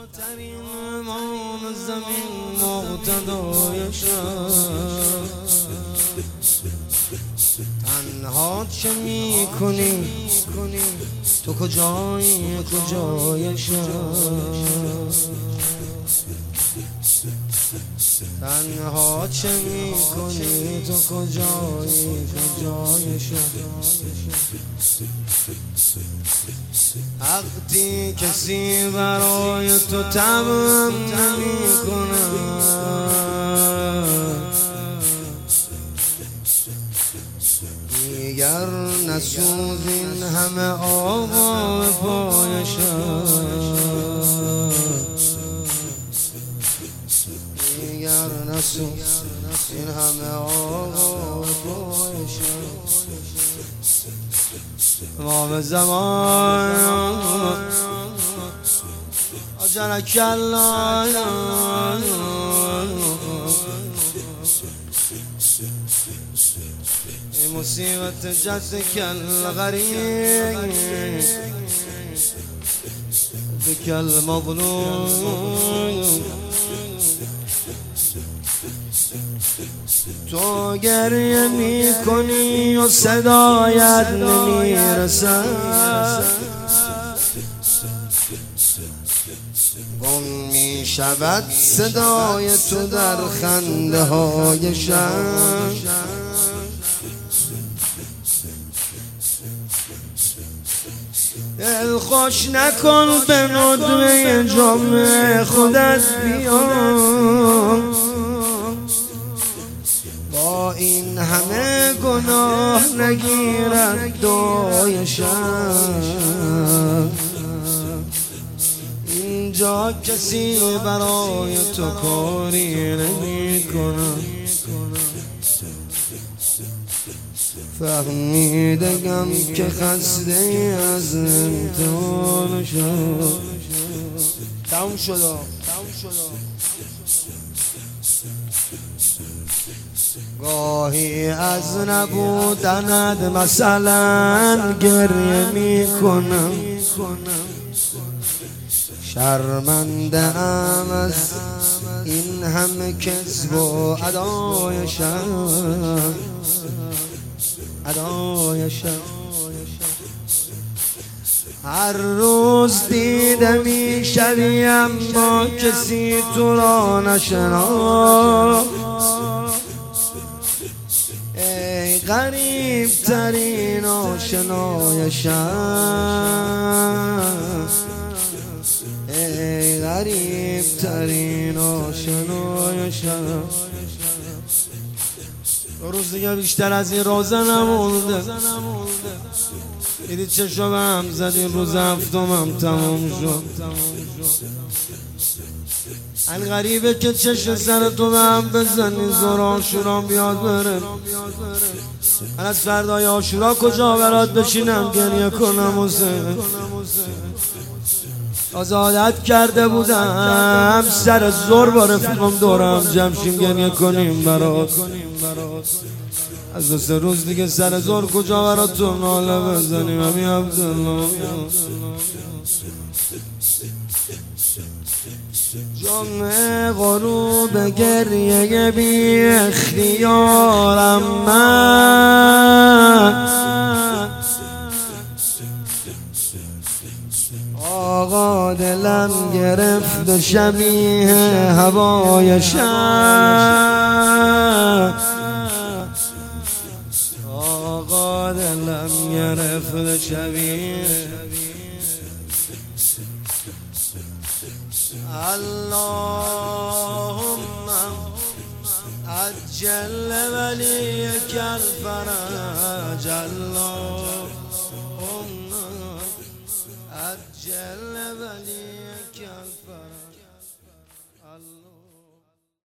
ترین مان زمین مقتدایشم. تنها چه میکنی تو کجایشم؟ تنها چه میکنی تو کجایشم؟ وقتی کسی برای تو تمام نمیکنه، دیگر نسوز این همه آقا به پایشم. دیگر نسوز این همه آقا به پایشم. امام زمان اجرک الله، این مصیبت جد کل غریب بکل مظلوم. تو گریه میکنی و صدایت نمیرسد، گم میشود صدای تو در خنده های شب. دل خوش نکن به ندوه جمعه خودت بیا، با این همه گناه نگیرد دایشم. اینجا کسی برای تو کاری نمی کنه، فهمیدگم که خسته از امتحان شد. تموم شد. گاهی از نبودنت مثلا گریه میکنم، شرمنده ام از این همه کذب و ادایشم. هر روز دیده میشوی اما کسی تو را نشناخت. ای غریب ترین آشنایشم، ای غریب ترین آشنایشم. روز دیگه بیشتر از این روزه نمونده، دیدی چشم هم زدی، روز هفتمم تمام شد. این غریبه که چشم سر تو به هم بزنی، زور عاشورا بیاد بره. من از فردای عاشورا کجا برات بشینم گریه کنم؟ حسین آزادت کرده بودم سر زور با رفیقم دورم جمشیم گریه کنیم برات. از 2-3 روز دیگه سر زور کجا برات تو ناله بزنیم؟ امی عبدالله جمعه غروب گریه بی اختیارم من، آقا دلم گرفت و شبیه هوایشم. آقا دلم گرفت و شبیه اللهم عجل ولیک الفرج، اللهم عجل ولیک الفرج.